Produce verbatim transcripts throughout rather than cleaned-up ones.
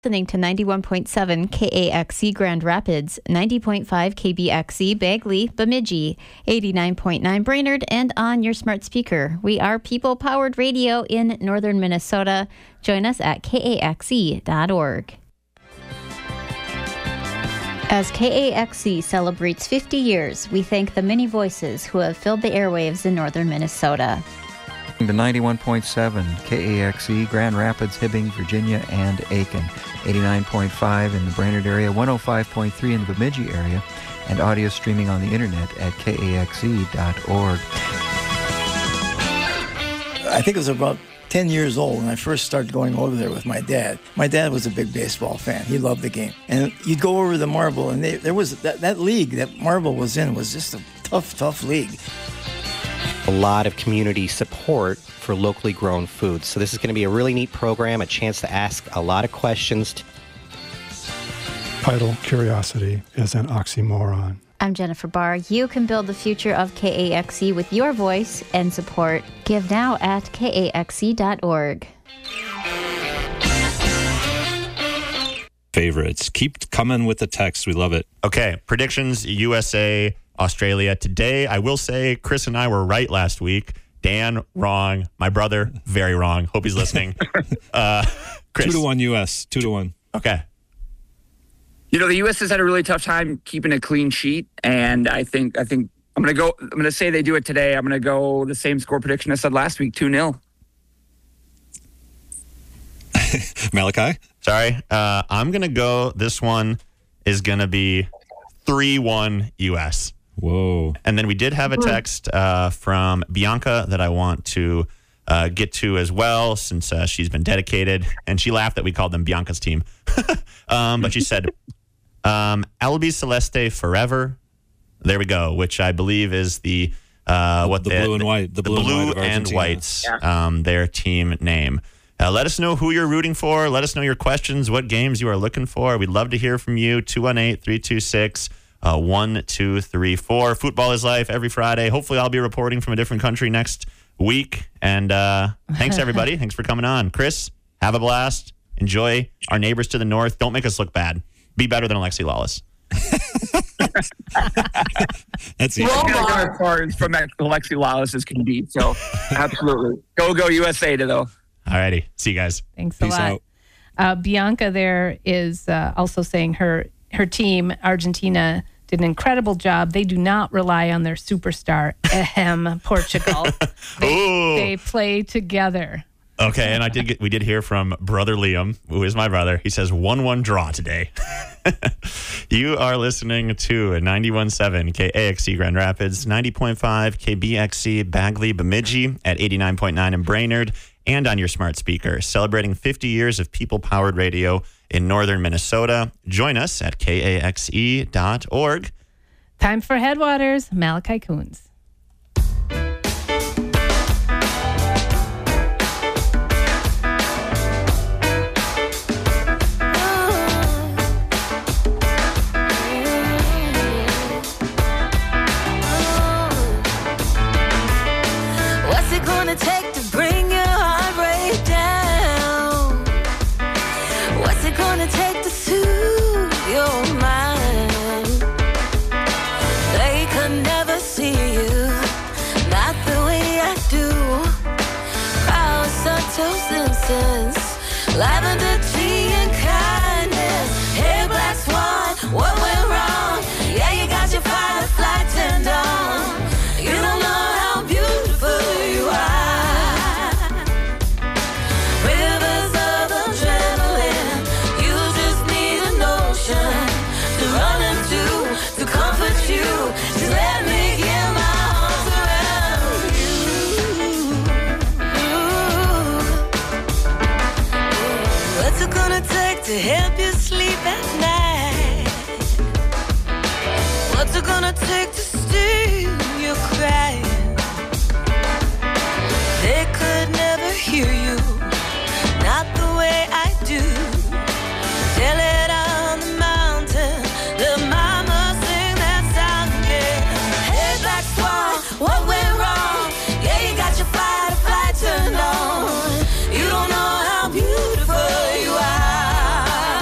Listening to ninety-one point seven K A X C Grand Rapids, ninety point five K B X C Bagley, Bemidji, eighty-nine point nine Brainerd, and on your smart speaker. We are people-powered radio in northern Minnesota. Join us at K A X C dot org. As K A X C celebrates fifty years, we thank the many voices who have filled the airwaves in northern Minnesota. The ninety-one point seven K A X C, Grand Rapids, Hibbing, Virginia, and Aiken. eighty-nine point five in the Brainerd area, one oh five point three in the Bemidji area, and audio streaming on the internet at K A X C dot org. I think it was about ten years old when I first started going over there with my dad. My dad was a big baseball fan. He loved the game. And you'd go over the Marble, and they, there was that, that league that Marble was in was just a tough, tough league. A lot of community support for locally grown foods. So this is going to be a really neat program, a chance to ask a lot of questions. Idle curiosity is an oxymoron. I'm Jennifer Barr. You can build the future of K A X C with your voice and support. Give now at K A X C dot org. Favorites. Keep coming with the text. We love it. Okay, predictions, U S A, Australia. Today, I will say Chris and I were right last week. Dan, wrong. My brother, very wrong. Hope he's listening. Uh, Chris. Two to one U S. Two to one. Okay. You know, the U S has had a really tough time keeping a clean sheet, and I think I think I'm gonna go. I'm gonna say they do it today. I'm gonna go the same score prediction I said last week, two nil. Malachi? Sorry. Uh, I'm gonna go. This one is gonna be three one U S. Whoa. And then we did have a text uh, from Bianca that I want to uh, get to as well, since uh, she's been dedicated. And she laughed that we called them Bianca's team. um, but she said, um, Albi Celeste Forever. There we go, which I believe is the uh, what the they, blue and white, the, the blue, blue and, white of and Argentina. whites, um, their team name. Uh, let us know who you're rooting for. Let us know your questions, what games you are looking for. We'd love to hear from you. two one eight, three two six, one two three four. Football is life every Friday. Hopefully I'll be reporting from a different country next week. And uh, thanks, everybody. Thanks for coming on. Chris, have a blast. Enjoy our neighbors to the north. Don't make us look bad. Be better than Alexi Lawless. That's easy. We're all going to go as far as from that Alexi Lawless as can be. So, absolutely. Go, go U S A to though. All righty. See you guys. Thanks a Peace lot. out. Uh, Bianca there is uh, also saying her her team, Argentina, did an incredible job. They do not rely on their superstar, ahem, Portugal. They, they play together. Okay, and I did get we did hear from brother Liam, who is my brother. He says one one draw today. You are listening to ninety-one point seven K A X C Grand Rapids, ninety point five K B X C Bagley Bemidji, at eighty-nine point nine in Brainerd, and on your smart speaker, celebrating fifty years of people-powered radio in northern Minnesota. Join us at K A X E dot org. Time for Headwaters, Malachi Coons. What's it gonna take to bring your heart rate down? What's it gonna take to soothe your mind? They could never see you, not the way I do. Palo Santo Simpsons, lavender tea and kindness. Hey, Black Swan, what went wrong? Yeah, you got your firefly turned on. You don't know how beautiful you are. Rivers of adrenaline, you just need an ocean to run into, to comfort you. Just let me get my arms around you. What's it gonna take to help you sleep at night? What's it gonna take to still your crying? They could never hear you, not the way I do. Tell it on the mountain, the mama sing that song again. Hey, Black Swan, what went wrong? Yeah, you got your firefly turned on. You don't know how beautiful you are.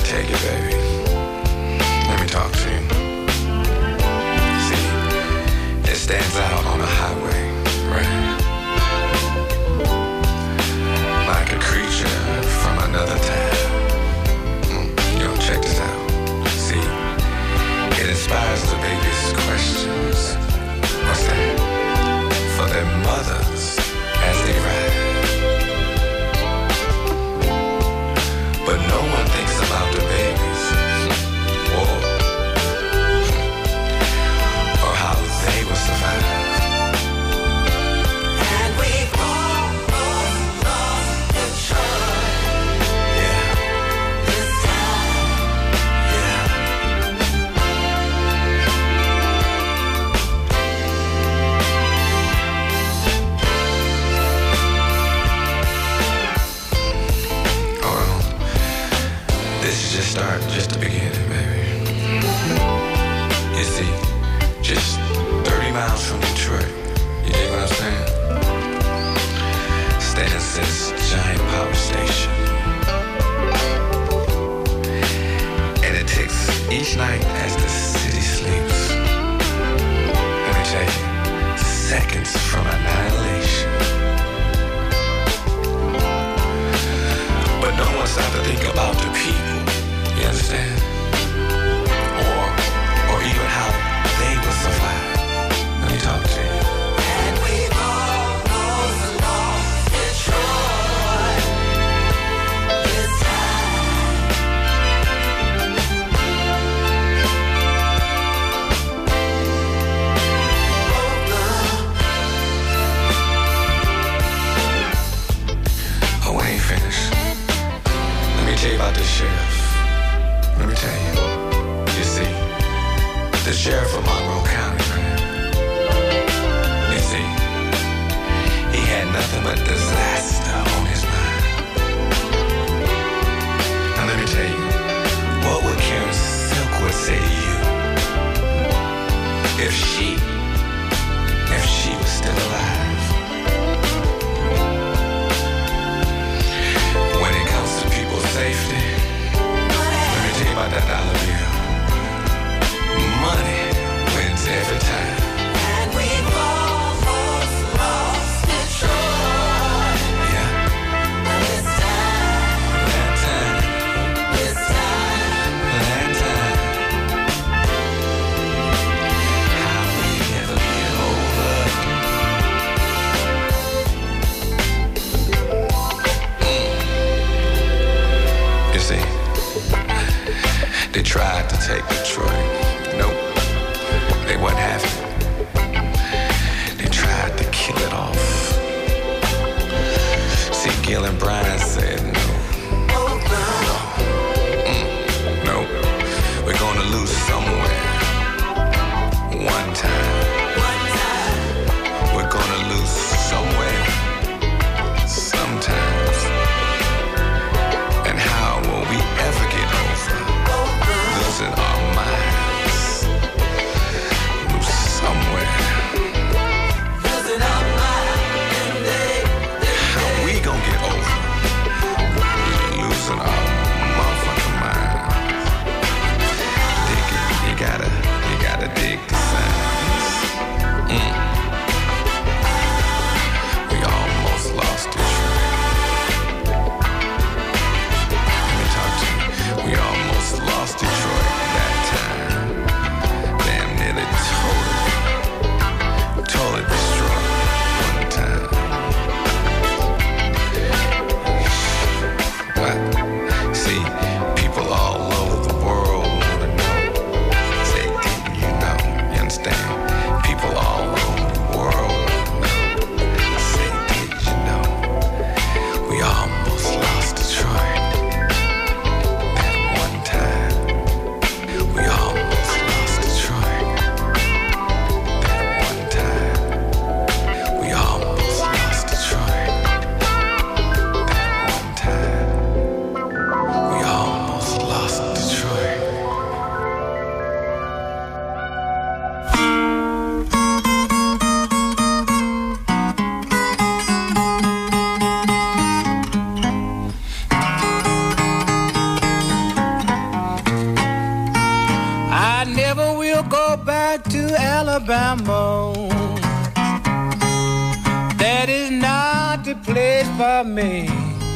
take it, baby. Let me talk to you. See, it stands out on the highway, right? Like a creature from another time. Mm, yo, check this out. See, it inspires the baby's questions. What's that? For their mothers as they ride. But no one thinks about the babies, or, or how they will survive. And we've almost lost the choice. Yeah. This time. Yeah. This is just start, just the beginning, baby. You see, just thirty miles from Detroit. You dig what I'm saying? Stands this giant power station. And it ticks each night as the city sleeps. Let me tell you, seconds from annihilation. But no one stopped to think about the people. You understand? Or, or even how they will survive. Let me talk to you. And we've almost lost Detroit. This time. Oh, we ain't finished. Let me tell you about this sheriff. Let me tell you. You see, the sheriff of Monroe County, man. You see, he had nothing but disaster on his mind. Now let me tell you, what would Karen Silkwood say to you if she, if she was still alive? When it comes to people's safety, let me tell you about that dollar bill. Money wins every time. And we've almost lost Detroit. Yeah. This time. That time. This time. That time. How we ever get over. You see, they tried to take Detroit. Nope, they wouldn't have it. They tried to kill it off. See, Gil and Brian said no. No. Mm, no. We're gonna lose somewhere. One time. One time. We're gonna lose somewhere. Sometimes. And how will we ever get over losing our minds? Lose somewhere. Losing our minds. How we gonna get over Alabama. That is not the place for me.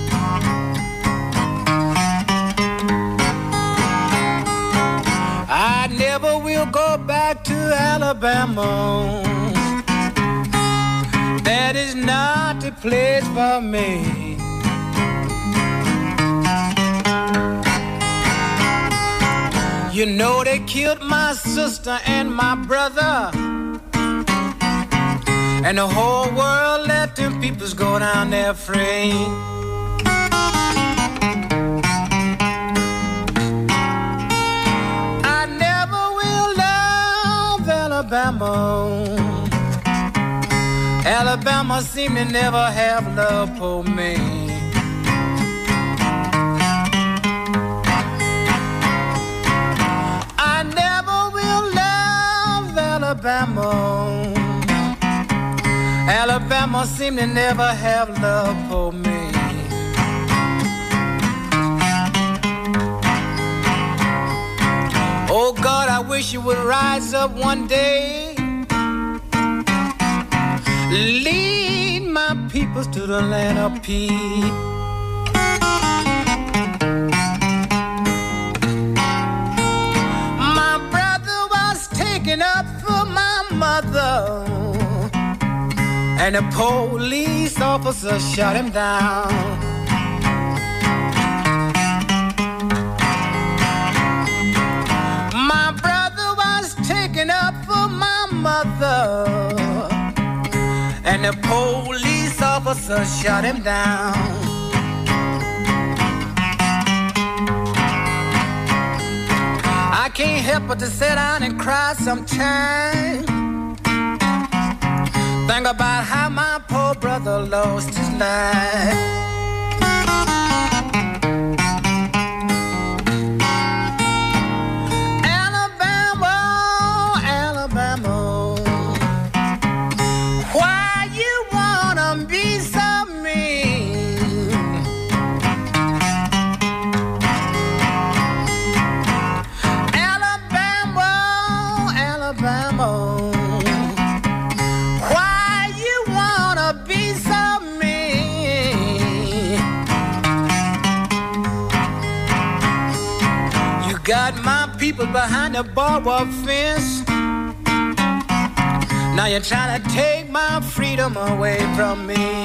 I never will go back to Alabama. That is not the place for me. You know they killed my sister and my brother, and the whole world let them peoples go down there free. I never will love Alabama. Alabama seem to never have love for me. I never will love Alabama. Alabama seem to never have love for me. Oh God, I wish you would rise up one day, lead my peoples to the land of peace. My brother was taken up for my mother, and a police officer shot him down. My brother was taken up for my mother, and the police officer shot him down. I can't help but to sit down and cry sometimes. Think about how my poor brother lost his life. Alabama, Alabama, why you wanna be so mean? Alabama, Alabama, why you wanna be so mean? You got my people behind the barbed wire fence. Now you're trying to take my freedom away from me.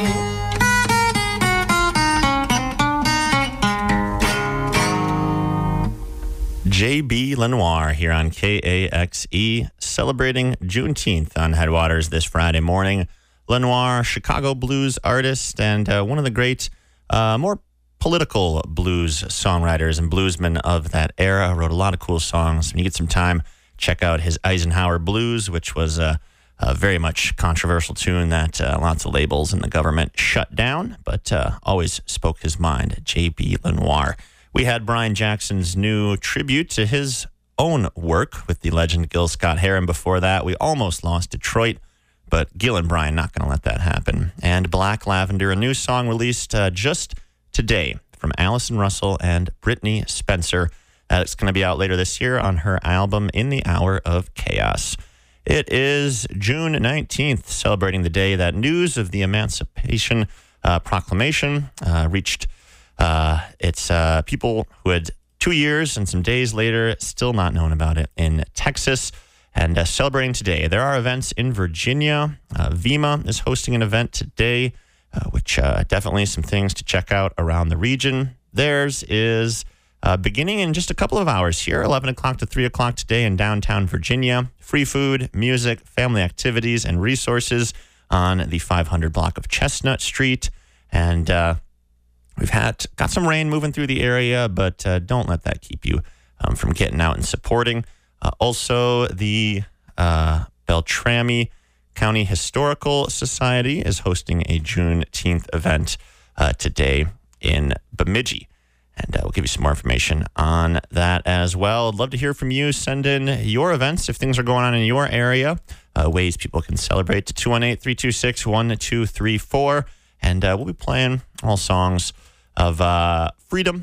J B Lenoir here on K A X E, celebrating Juneteenth on Headwaters this Friday morning. Lenoir, Chicago blues artist and uh, one of the great, uh, more political blues songwriters and bluesmen of that era. Wrote a lot of cool songs. When you get some time, check out his Eisenhower Blues, which was a, a very much controversial tune that uh, lots of labels and the government shut down, but uh, always spoke his mind. J B Lenoir. We had Brian Jackson's new tribute to his own work with the legend Gil Scott-Heron. Before that, we almost lost Detroit, but Gil and Brian not going to let that happen. And Black Lavender, a new song released uh, just today from Allison Russell and Brittany Spencer. Uh, it's going to be out later this year on her album In the Hour of Chaos. It is June nineteenth, celebrating the day that news of the Emancipation uh, Proclamation uh, reached uh, its uh, people who had two years and some days later still not known about it in Texas. And uh, celebrating today, there are events in Virginia. Uh, VEMA is hosting an event today, uh, which uh, definitely some things to check out around the region. Theirs is uh, beginning in just a couple of hours here, eleven o'clock to three o'clock today in downtown Virginia. Free food, music, family activities, and resources on the five hundred block of Chestnut Street. And uh, we've had got some rain moving through the area, but uh, don't let that keep you um, from getting out and supporting. Uh, also, the uh, Beltrami County Historical Society is hosting a Juneteenth event uh, today in Bemidji. And uh, we'll give you some more information on that as well. I'd love to hear from you. Send in your events if things are going on in your area, uh, ways people can celebrate to two one eight, three two six, one two three four. And uh, we'll be playing all songs of uh, freedom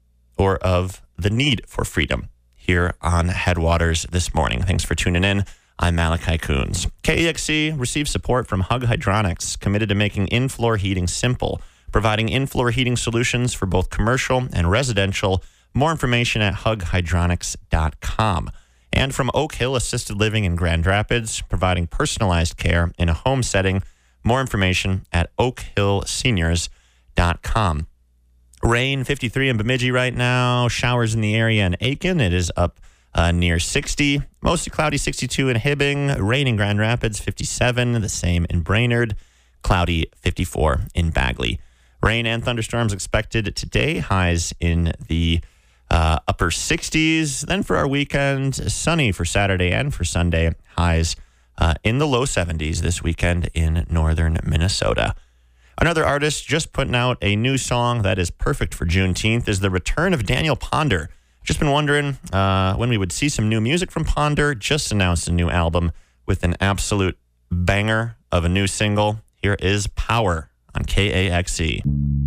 or of the need for freedom here on Headwaters this morning. Thanks for tuning in I'm Malachi Coons. K E X C receives support from Hug Hydronics, committed to making in-floor heating simple, providing in-floor heating solutions for both commercial and residential. More information at hug hydronics dot com. And from Oak Hill Assisted Living in Grand Rapids, providing personalized care in a home setting. More information at oak hill seniors dot com. Rain, fifty-three in Bemidji right now. Showers in the area in Aiken. It is up uh, near sixty. Mostly cloudy, sixty-two in Hibbing. Rain in Grand Rapids, fifty-seven. The same in Brainerd. Cloudy, fifty-four in Bagley. Rain and thunderstorms expected today. Highs in the uh, upper sixties. Then for our weekend, sunny for Saturday and for Sunday. Highs uh, in the low seventies this weekend in northern Minnesota. Another artist just putting out a new song that is perfect for Juneteenth is the return of Daniel Ponder. Just been wondering uh, when we would see some new music from Ponder. Just announced a new album with an absolute banger of a new single. Here is Power on K A X E.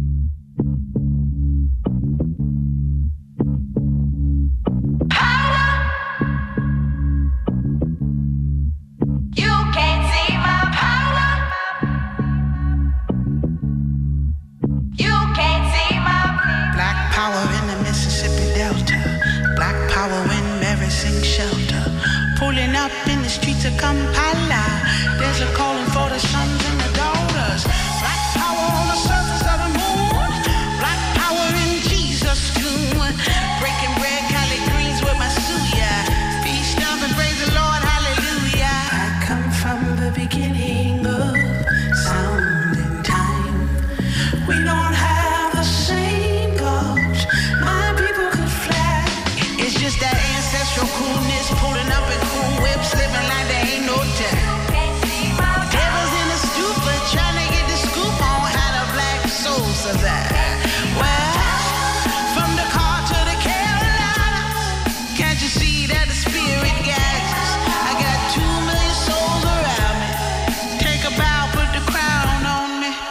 Shelter, pulling up in the streets of Kampala. There's a calling for the sons and the daughters. Black power on the surface of the moon. Black power in Jesus' tomb. Breaking bread, collard greens with my suya. Feet stomp and praise the Lord, hallelujah. I come from the beginning of sound and time. We don't have the same gods. My people could fly. It's just that ancestral coolness, pulling up in cool whips, living like there ain't no time. Devils in the stupor, trying to get the scoop on how the black soul survive. Well, from the car to the Carolinas, can't you see that the spirit guides us? I got two million souls around me. Take a bow, put the crown on me.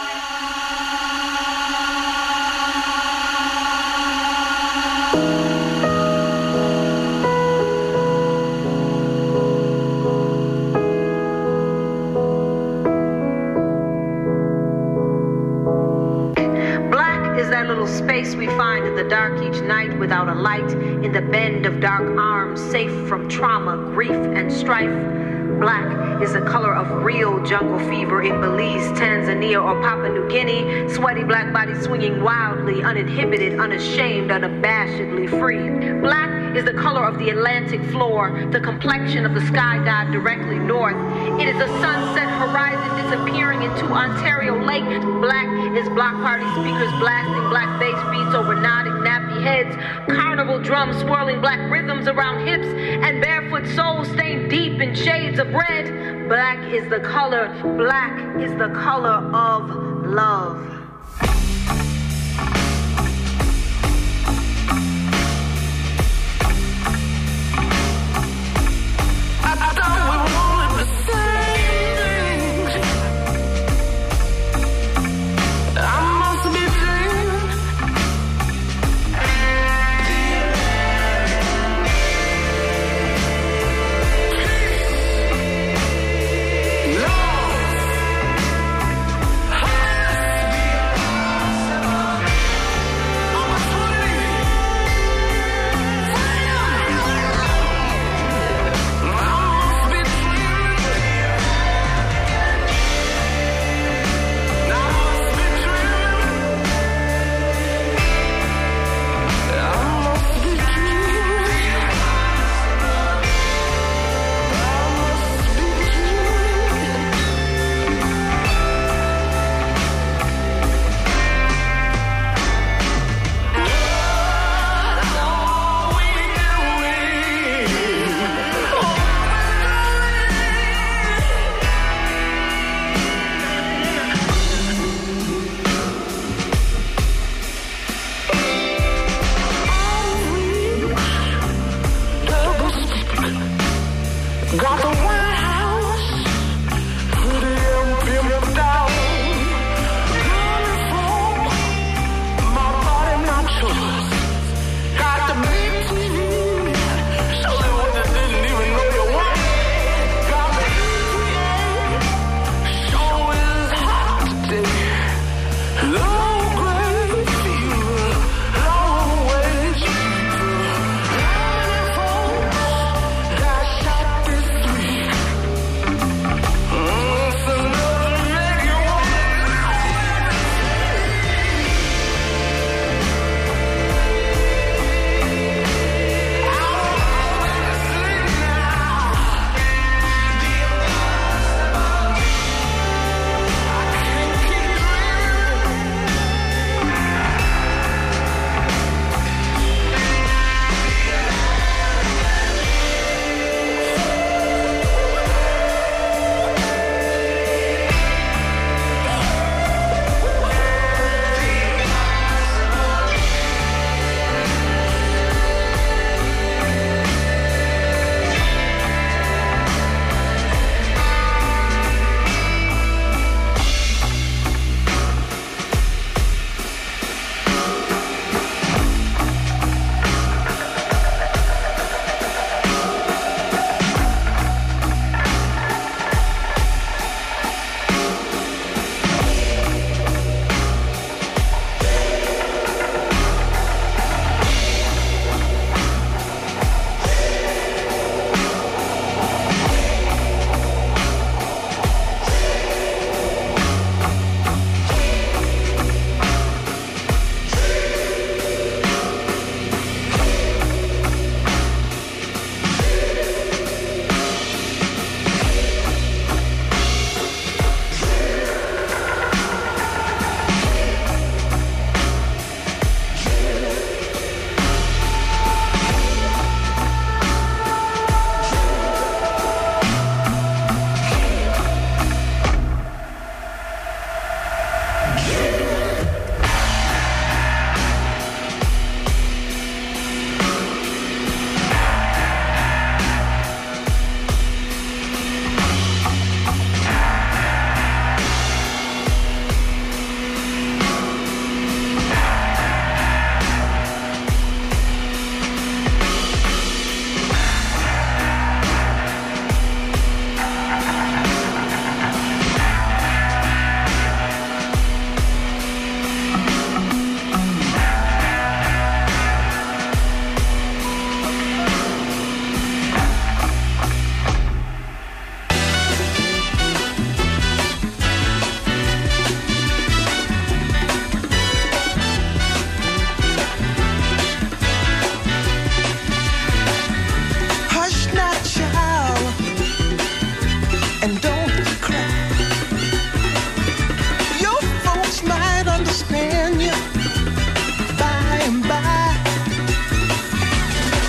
Space we find in the dark each night without a light, in the bend of dark arms, safe from trauma, grief, and strife. Black is the color of real jungle fever in Belize, Tanzania, or Papua New Guinea. Sweaty black bodies swinging wildly, uninhibited, unashamed, unabashedly free. Black is the color of the Atlantic floor, the complexion of the sky god directly north. It is a sunset horizon disappearing into Ontario Lake. Black is block party speakers blasting black bass beats over nodding nappy heads, carnival drums swirling black rhythms around hips, and barefoot souls stained deep in shades of red. Black is the color, black is the color of love. Love,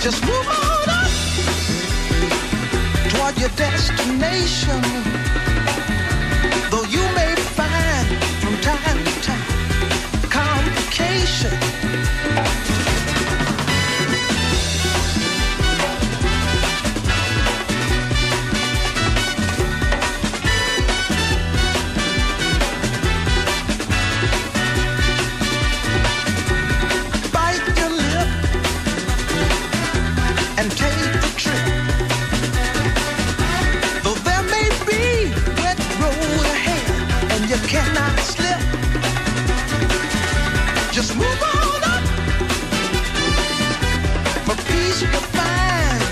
Just move on up toward your destination. Though you may find from time to time complication. Bite your lip and take the trip. Though there may be wet road ahead and you cannot slip, just move on up. For peace you'll find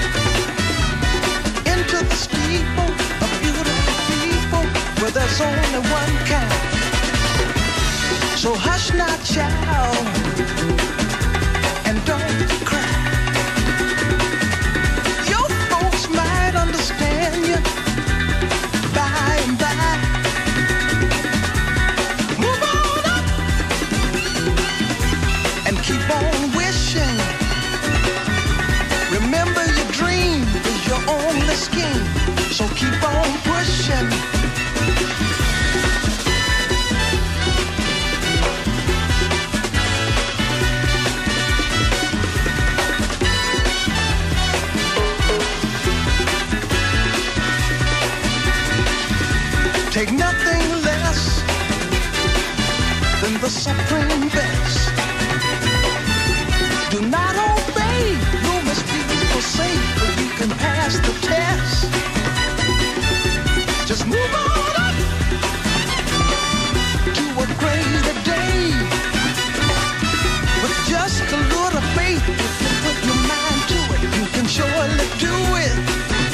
into the steeple of beautiful people where there's only one kind. So hush not, child, and don't cry. Your folks might understand you by and by. Move on up and keep on wishing. Remember your dream is your only scheme, so keep on pushing. Take nothing less than the supreme best. Do not obey rumors people say, but you can pass the test. Just move on up to a greater day. With just a little faith, if you put your mind to it, you can surely do it.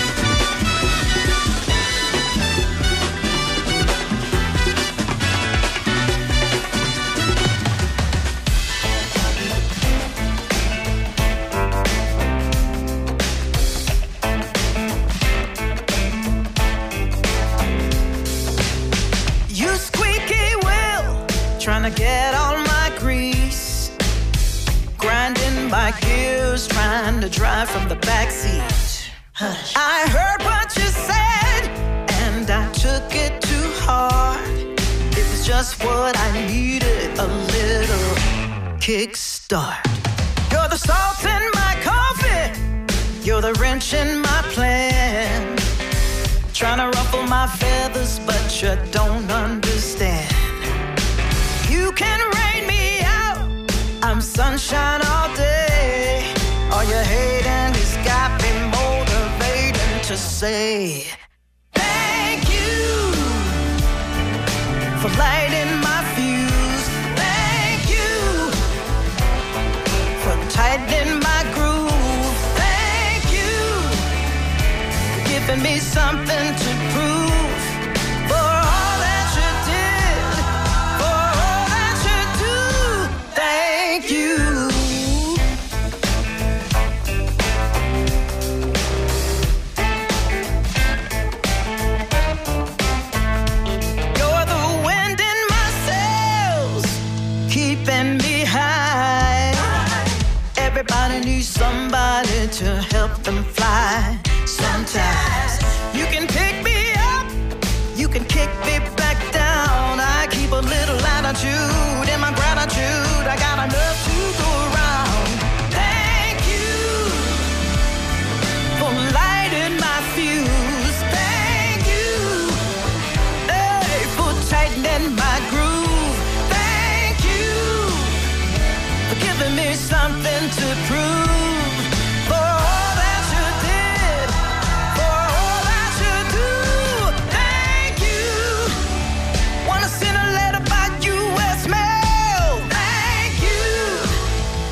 You squeaky wheel, trying to get all my grease, grinding my gears, trying to drive from the backseat. I heard what you said, and I took it too hard. It was just what I needed, a little kickstart. You're the salt in my coffee, you're the wrench in my plan. Trying to ruffle my feathers, but you don't understand. You can rain me out, I'm sunshine all day. All you hating has got me motivated to say thank you for lighting my fuse. Thank you for tightening my groove. Thank you for giving me something to prove. For all that you did, for all that you do, thank you. You're the wind in my sails, keeping me high. Everybody needs somebody to help them fly. Sometimes you can pick me up, you can kick me back down. I keep a little attitude in my gratitude. I got enough to go around. Thank you for lighting my fuse. Thank you, hey, for tightening my groove. Thank you for giving me something to prove. For all that you did, for all that you do, thank you. Wanna send a letter by U S mail. Thank you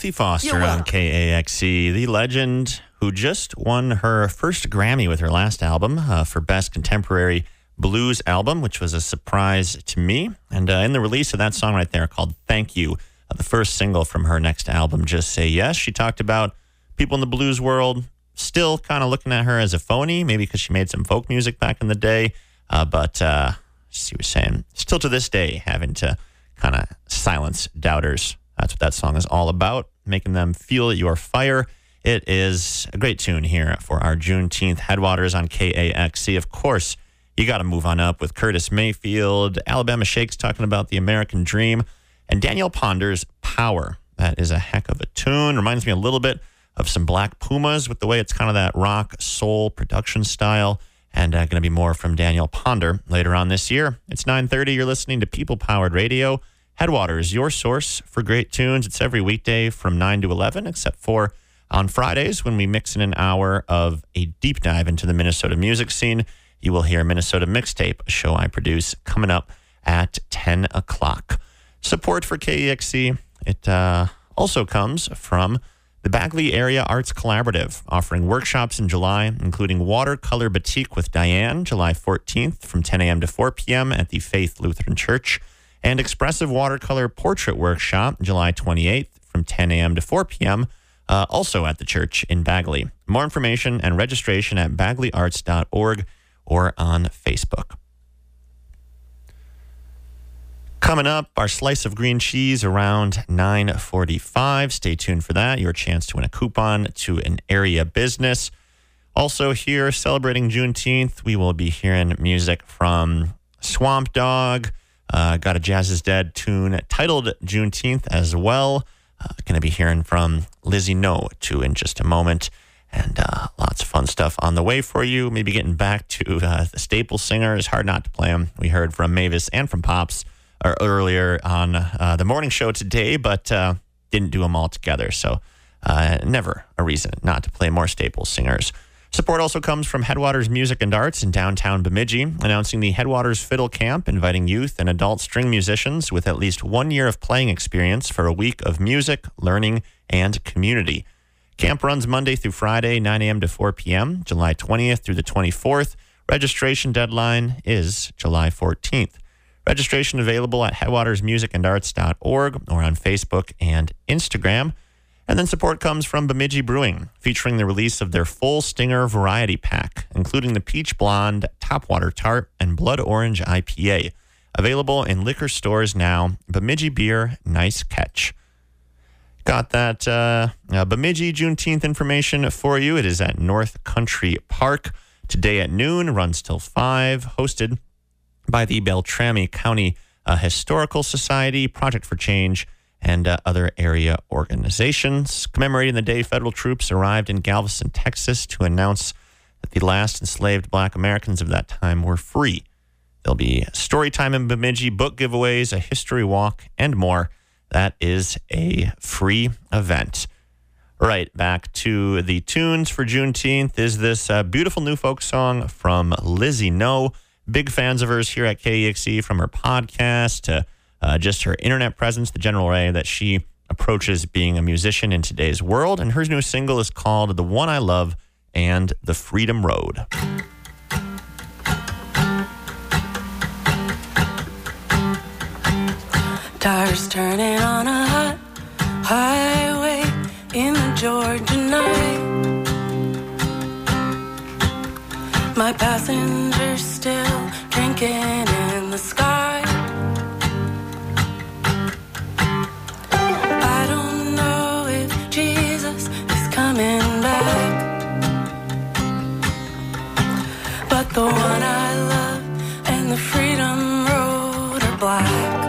Lucy Foster on K A X E, the legend who just won her first Grammy with her last album uh, for Best Contemporary Blues Album, which was a surprise to me. And uh, in the release of that song right there called Thank You, uh, the first single from her next album, Just Say Yes, she talked about people in the blues world still kind of looking at her as a phony, maybe because she made some folk music back in the day. Uh, but uh, she was saying, still to this day, having to kind of silence doubters. That's what that song is all about, making them feel your fire. It is a great tune here for our Juneteenth Headwaters on K A X C. Of course, you got to move on up with Curtis Mayfield, Alabama Shakes talking about the American Dream, and Danielle Ponder's Power. That is a heck of a tune. Reminds me a little bit of some Black Pumas with the way it's kind of that rock soul production style. And uh, going to be more from Danielle Ponder later on this year. It's nine thirty. You're listening to People Powered Radio. Headwaters, your source for great tunes. It's every weekday from nine to eleven, except for on Fridays when we mix in an hour of a deep dive into the Minnesota music scene. You will hear Minnesota Mixtape, a show I produce, coming up at ten o'clock. Support for K E X C, it uh, also comes from the Bagley Area Arts Collaborative, offering workshops in July, including Watercolor Batik with Diane, July fourteenth from ten a.m. to four p.m. at the Faith Lutheran Church, and Expressive Watercolor Portrait Workshop, July twenty-eighth from ten a.m. to four p.m., uh, also at the church in Bagley. More information and registration at bagley arts dot org or on Facebook. Coming up, our slice of green cheese around nine forty-five. Stay tuned for that. Your chance to win a coupon to an area business. Also here, celebrating Juneteenth, we will be hearing music from Swamp Dogg. Uh, got a Jazz is Dead tune titled Juneteenth as well. Uh, going to be hearing from Lizzie No too in just a moment. And uh, lots of fun stuff on the way for you. Maybe getting back to uh, the staple singers. Hard not to play them. We heard from Mavis and from Pops or earlier on uh, the morning show today, but uh, didn't do them all together. So uh, never a reason not to play more staple singers. Support also comes from Headwaters Music and Arts in downtown Bemidji, announcing the Headwaters Fiddle Camp, inviting youth and adult string musicians with at least one year of playing experience for a week of music, learning, and community. Camp runs Monday through Friday, nine a.m. to four p.m., July twentieth through the twenty-fourth. Registration deadline is July fourteenth. Registration available at headwaters music and arts dot org or on Facebook and Instagram. And then support comes from Bemidji Brewing, featuring the release of their full Stinger variety pack, including the Peach Blonde, Topwater Tart, and Blood Orange I P A. Available in liquor stores now. Bemidji Beer, nice catch. Got that uh, uh, Bemidji Juneteenth information for you. It is at North Country Park today at noon, runs till five, hosted by the Beltrami County uh, Historical Society, Project for Change, and uh, other area organizations. Commemorating the day federal troops arrived in Galveston, Texas to announce that the last enslaved Black Americans of that time were free. There'll be story time in Bemidji, book giveaways, a history walk, and more. That is a free event. Right, back to the tunes for Juneteenth is this uh, beautiful new folk song from Lizzie No. Big fans of hers here at K E X E, from her podcast to uh, just her internet presence, the general way that she approaches being a musician in today's world. And her new single is called The One I Love and The Freedom Road. Tires turning on a hot highway in the Georgia night. My passenger's still drinking in the sky. I don't know if Jesus is coming back, but the one I love and the freedom road are black.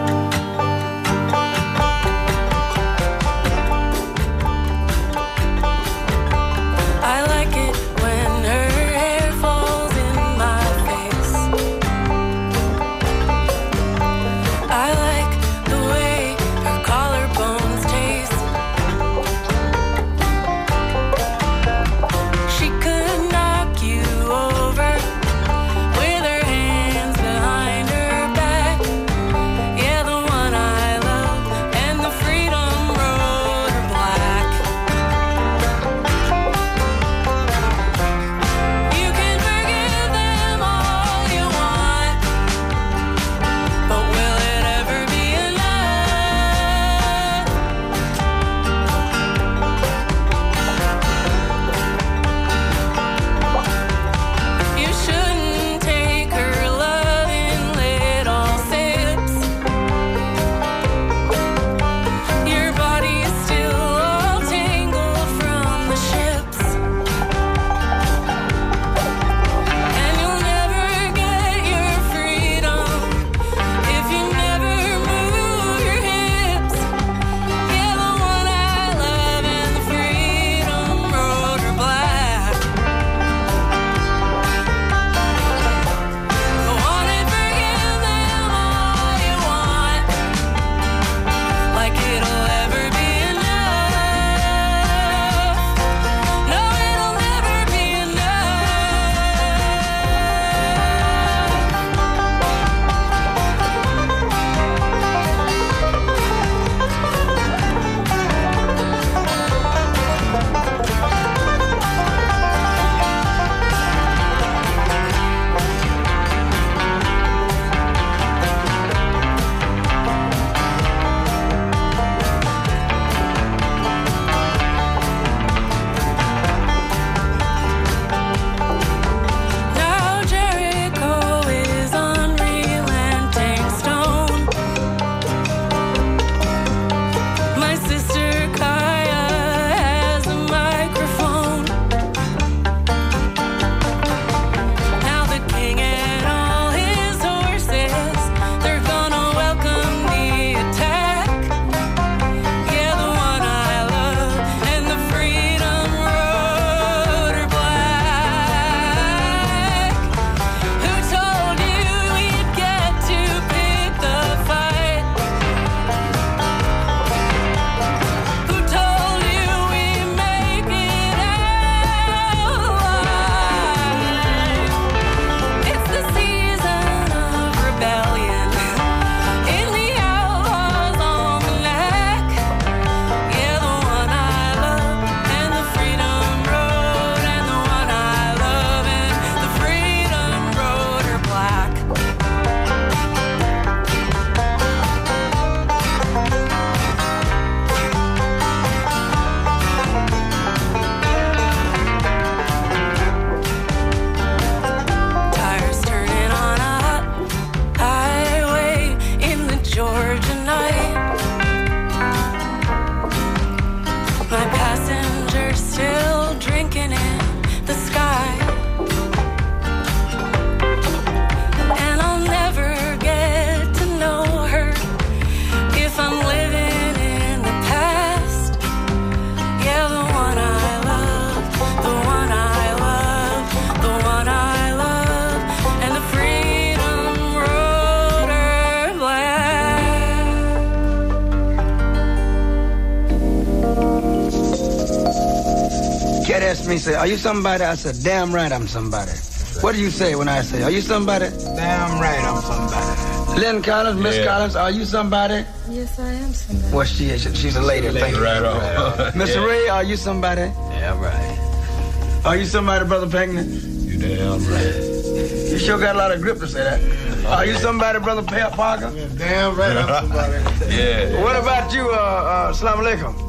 me, say, are you somebody? I said, damn right I'm somebody. What do you say when I say, are you somebody? Damn right I'm somebody. Lynn Collins, Miss Yeah. Collins, are you somebody? Yes, I am somebody. Well, she is. She's a lady. Lady, Thank you. right on. Mister Yeah. Ray, are you somebody? Damn right. Are you somebody, Brother Pankney? You damn right. You sure got a lot of grip to say that. Are you somebody, Brother Pa- Parker? Damn right I'm somebody. Yeah. What about you, uh, uh, Assalamu alaikum?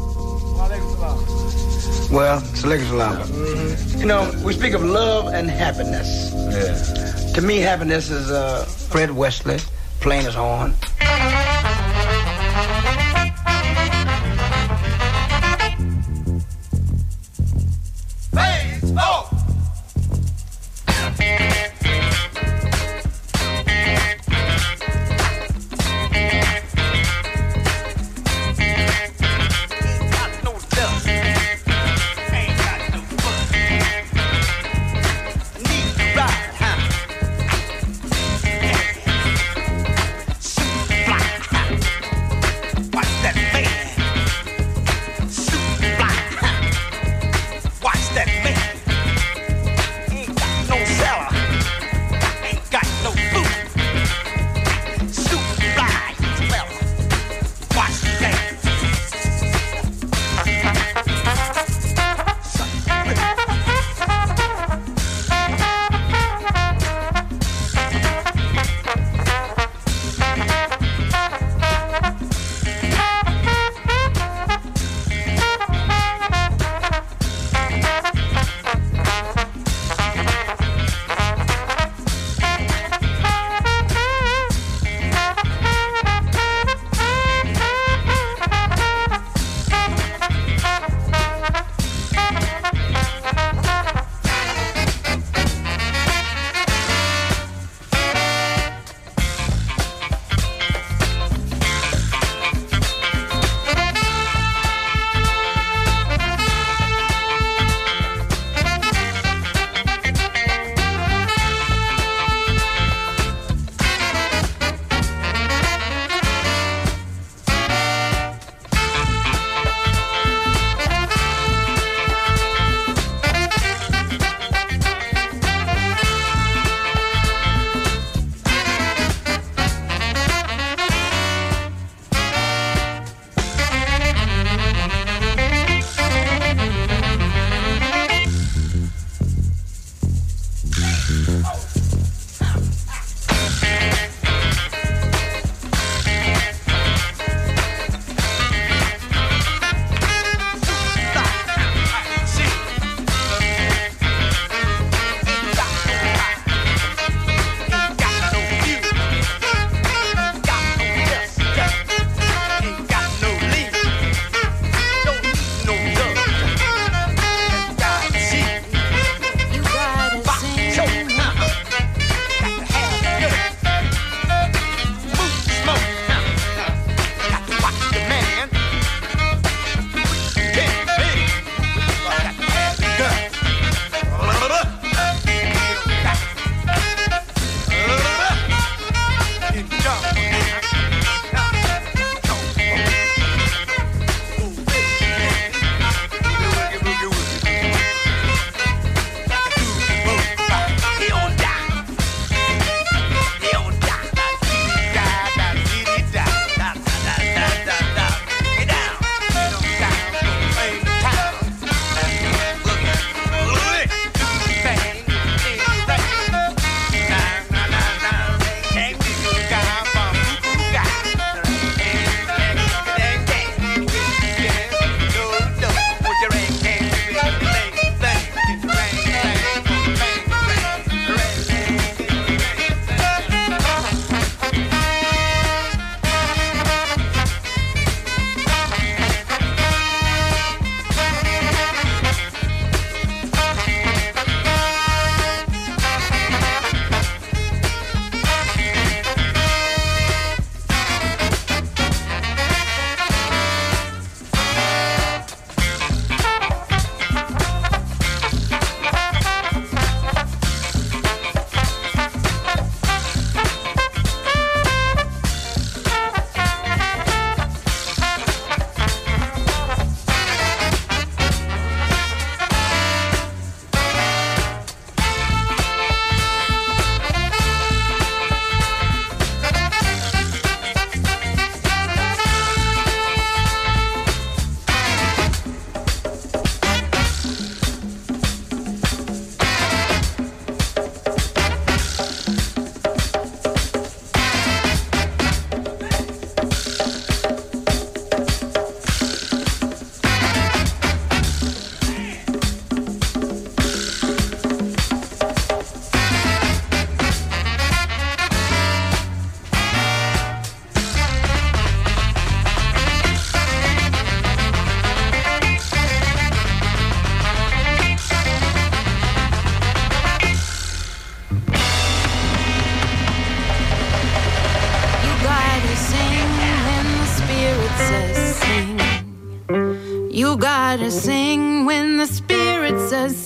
Well, Salaikum salam. You know, we speak of love and happiness. Yeah. To me, happiness is uh, Fred Wesley, plain as horn. Hey, oh!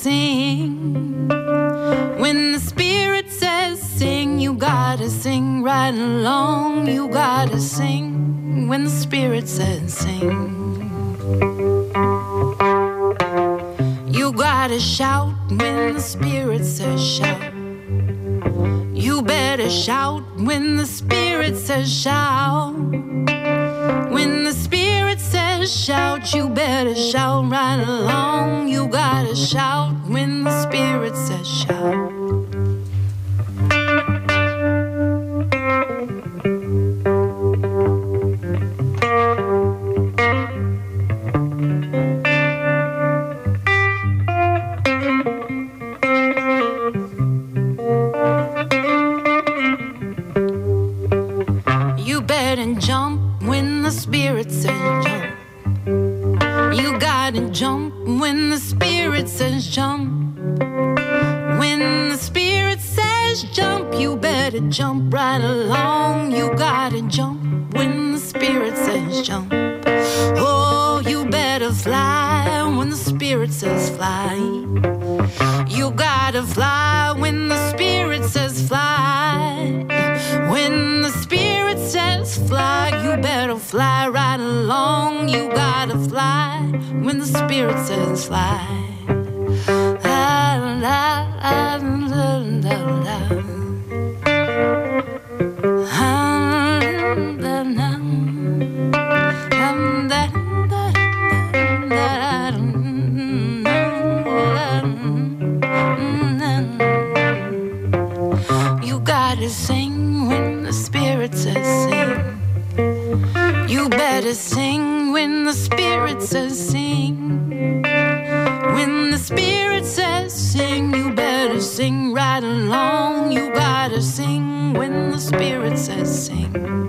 sing. When the Spirit says sing, you gotta sing right along. You gotta sing when the Spirit says sing. You gotta shout when the Spirit says shout. You better shout when the Spirit says shout. When the Spirit says shout, you better shout right along. You gotta shout when the Spirit says shout. You better jump when the Spirit says jump. You gotta jump when the Spirit says jump. When the Spirit says jump, you better jump right along. You gotta jump when the Spirit says jump. Oh, you better fly when the Spirit says fly. You gotta fly when the Spirit says fly. When the Spirit says fly, you better fly right along. You gotta fly when the Spirit says fly. La, la, la, la, la, la. Ah, la, la. Um, da, da, da, da, da. You gotta sing when the Spirit says sing. You better sing when the Spirit says sing. When the Spirit says sing, you better sing right along. You gotta sing when the Spirit says sing.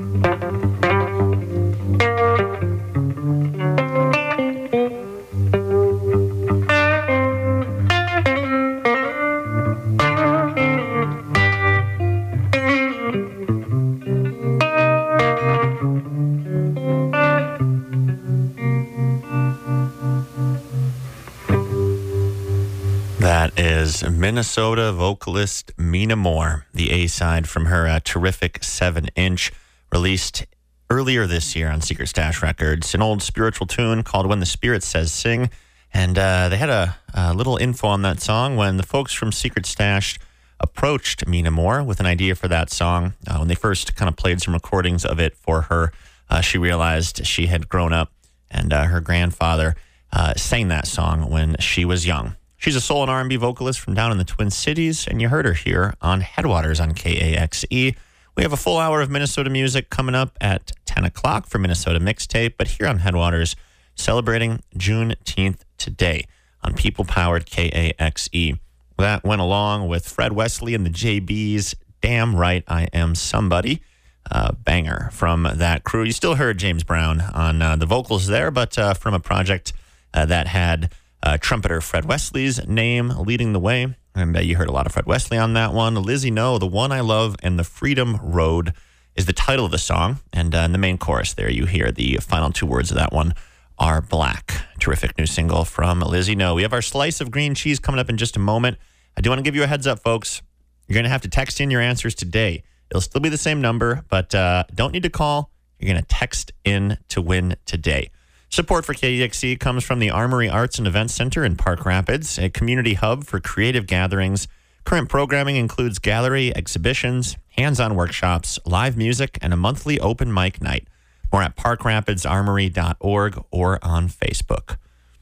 That is Minnesota vocalist Mina Moore, the A-side from her uh, terrific seven inch released earlier this year on Secret Stash Records. An old spiritual tune called When the Spirit Says Sing. And uh, they had a, a little info on that song when the folks from Secret Stash approached Mina Moore with an idea for that song. Uh, when they first kind of played some recordings of it for her, uh, she realized she had grown up and uh, her grandfather uh, sang that song when she was young. She's a soul and R and B vocalist from down in the Twin Cities, and you heard her here on Headwaters on K A X E. We have a full hour of Minnesota music coming up at ten o'clock for Minnesota Mixtape, but here on Headwaters, celebrating Juneteenth today on People-Powered K A X E. That went along with Fred Wesley and the J B's Damn Right I Am Somebody, uh, banger from that crew. You still heard James Brown on uh, the vocals there, but uh, from a project uh, that had Uh, trumpeter Fred Wesley's name leading the way. And uh, you heard a lot of Fred Wesley on that one. Lizzie No, The One I Love and the Freedom Road is the title of the song. And uh, in the main chorus there, you hear the final two words of that one are black. Terrific new single from Lizzie No. We have our slice of green cheese coming up in just a moment. I do want to give you a heads up, folks. You're going to have to text in your answers today. It'll still be the same number, but uh, don't need to call. You're going to text in to win today. Support for K E X E comes from the Armory Arts and Events Center in Park Rapids, a community hub for creative gatherings. Current programming includes gallery, exhibitions, hands-on workshops, live music, and a monthly open mic night. More at park rapids armory dot org or on Facebook.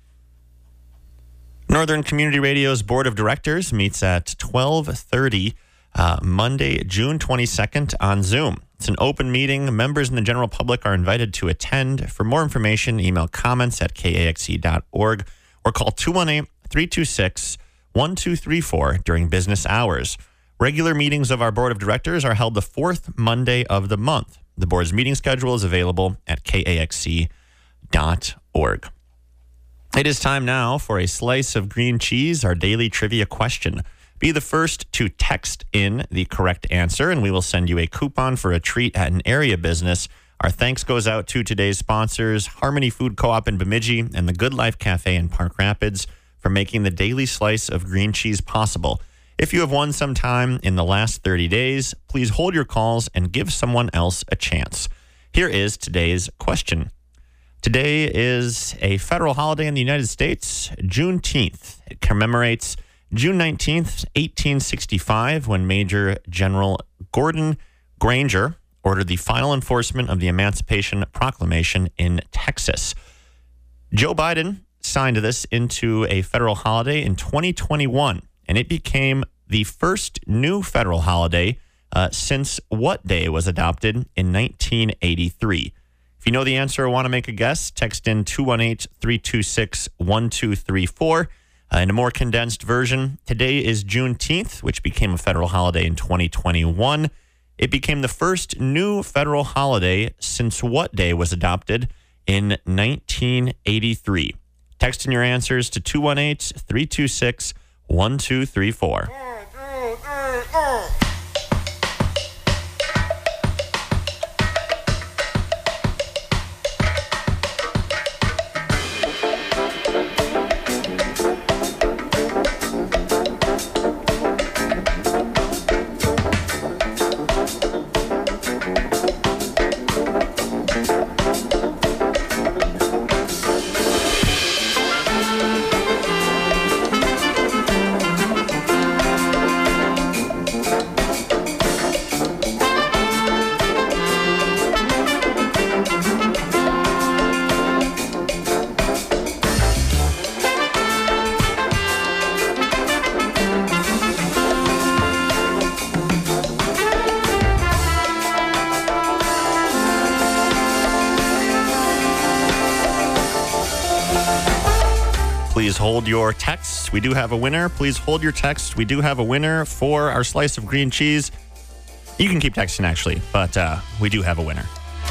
Northern Community Radio's Board of Directors meets at twelve thirty uh, Monday, June twenty-second on Zoom. It's an open meeting. Members and the general public are invited to attend. For more information, email comments at K A X E dot org or call two one eight, three two six, one two three four during business hours. Regular meetings of our board of directors are held the fourth Monday of the month. The board's meeting schedule is available at K A X E dot org. It is time now for a slice of green cheese, our daily trivia question. Be the first to text in the correct answer, and we will send you a coupon for a treat at an area business. Our thanks goes out to today's sponsors, Harmony Food Co-op in Bemidji and the Good Life Cafe in Park Rapids, for making the daily slice of green cheese possible. If you have won some time in the last thirty days, please hold your calls and give someone else a chance. Here is today's question. Today is a federal holiday in the United States, Juneteenth. It commemorates June nineteenth, eighteen sixty-five, when Major General Gordon Granger ordered the final enforcement of the Emancipation Proclamation in Texas. Joe Biden signed this into a federal holiday in twenty twenty-one, and it became the first new federal holiday uh, since what day was adopted in nineteen eighty-three? If you know the answer or want to make a guess, text in two one eight, three two six, one two three four. Uh, in a more condensed version, today is Juneteenth, which became a federal holiday in twenty twenty-one. It became the first new federal holiday since what day was adopted in nineteen eighty-three? Text in your answers to two one eight, three two six, one two three four. Please hold your texts. We do have a winner. Please hold your text. We do have a winner for our slice of green cheese. You can keep texting, actually, but uh, we do have a winner.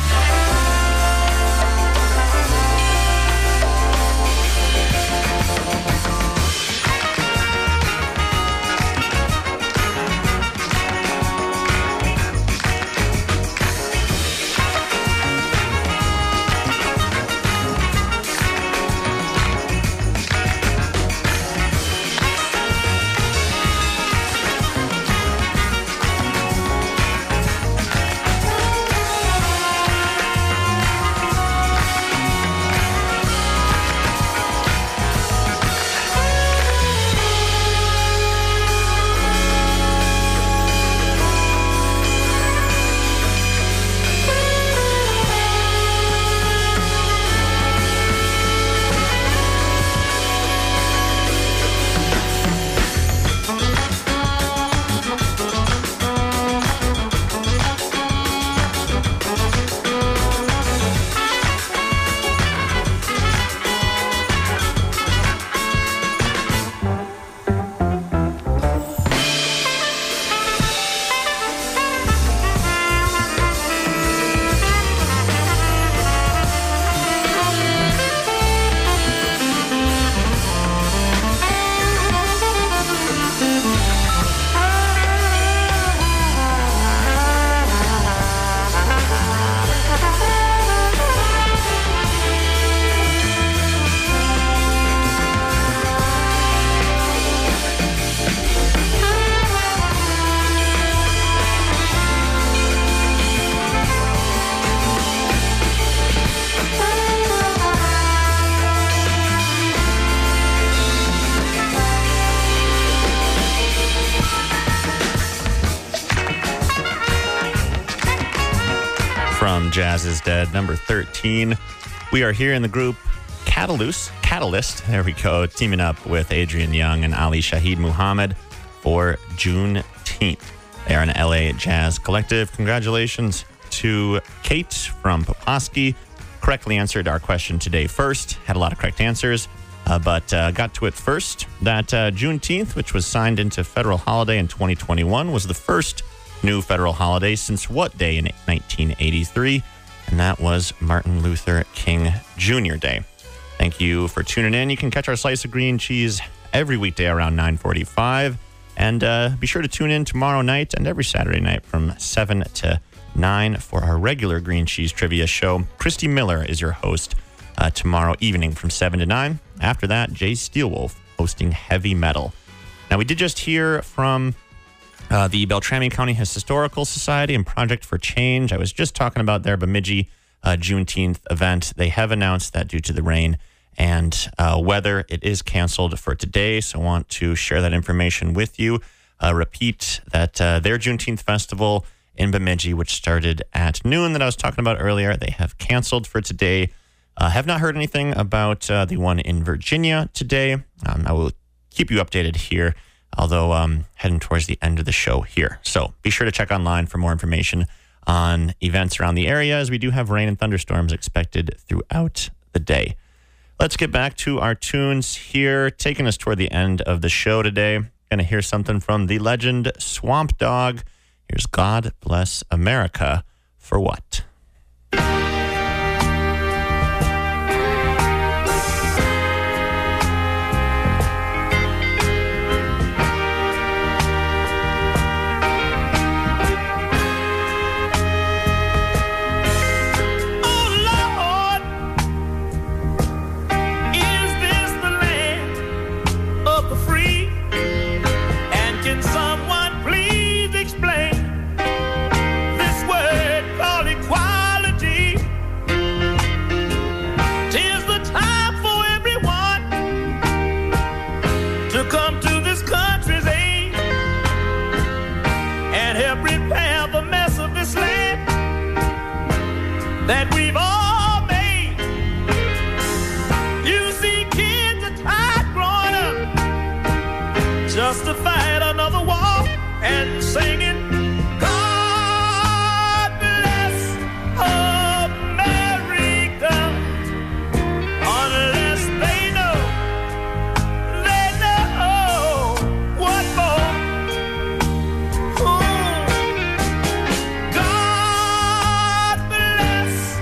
From Jazz is Dead, number thirteen. We are here in the group Catalyst, Catalyst, there we go, teaming up with Adrian Young and Ali Shaheed Muhammad for Juneteenth. They are an L A jazz collective. Congratulations to Kate from Poposky. Correctly answered our question today first. Had a lot of correct answers, uh, but uh, got to it first. That uh, Juneteenth, which was signed into federal holiday in twenty twenty-one, was the first new federal holiday since what day in nineteen eighty-three? And that was Martin Luther King Junior Day. Thank you for tuning in. You can catch our Slice of Green Cheese every weekday around nine forty-five. And uh, be sure to tune in tomorrow night and every Saturday night from seven to nine for our regular Green Cheese Trivia show. Christy Miller is your host uh, tomorrow evening from seven to nine. After that, Jay Steelwolf hosting heavy metal. Now, we did just hear from uh, the Beltrami County Historical Society and Project for Change. I was just talking about their Bemidji uh, Juneteenth event. They have announced that due to the rain and uh, weather, it is canceled for today. So I want to share that information with you. Uh, repeat that uh, their Juneteenth festival in Bemidji, which started at noon that I was talking about earlier, they have canceled for today. Uh, have not heard anything about uh, the one in Virginia today. Um, I will keep you updated here, although um, heading towards the end of the show here. So be sure to check online for more information on events around the area, as we do have rain and thunderstorms expected throughout the day. Let's get back to our tunes here, taking us toward the end of the show today. Going to hear something from the legend Swamp Dogg. Here's God Bless America for What? That we've all made. You see kids are tired growing up just to fight another war and singing, God bless America, unless they know, they know what for. Ooh. God bless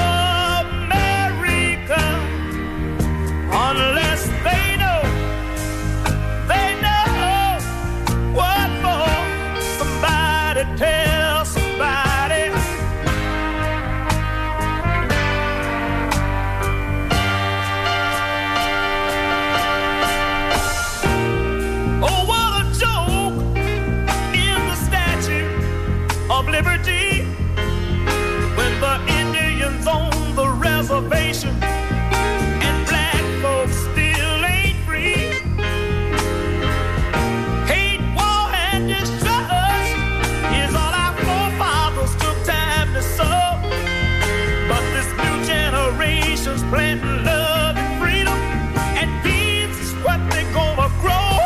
America, unless they know, they know what for. Somebody tell somebody. Oh, what a joke is the Statue of Liberty when the Indians on the reservation and black folks still ain't free. Hate, war, and distrust is all our forefathers took time to sow. But this new generation's planting love and freedom, and peace is what they gonna grow.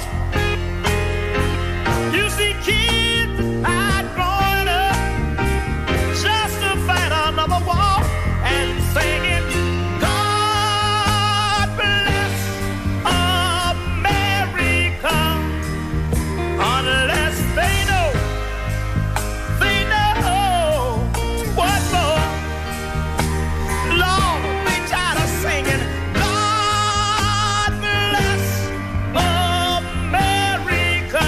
You see kids are growing up just to fight another war and singing, God bless America, unless they know, they know what for. Lord, they tired of singing, God bless America,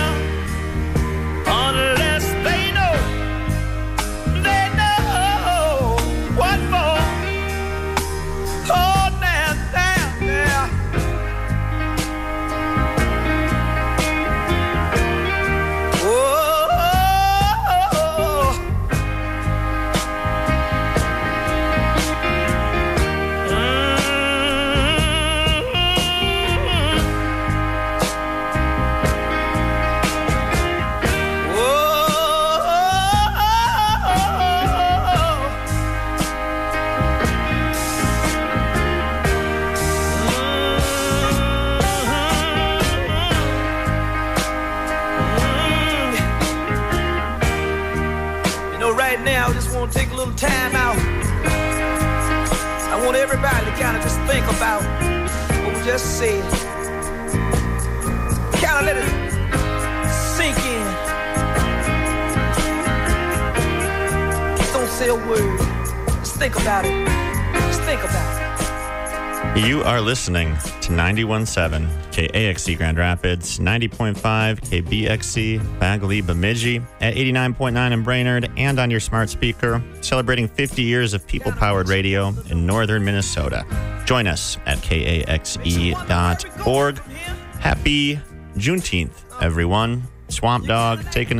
unless they know, they know what for. Oh, now, now, now. Oh, you know, right now, I just want to take a little time out. I want everybody to kind of just think about what we just said. Kind of let it sink in. Just don't say a word. Just think about it. Just think about it. You are listening to ninety-one point seven K A X C Grand Rapids, ninety point five K B X C Bagley Bemidji, at eighty-nine point nine in Brainerd, and on your smart speaker, celebrating fifty years of people-powered radio in northern Minnesota. Join us at K A X E dot org. Happy Juneteenth, everyone. Swamp Dogg taking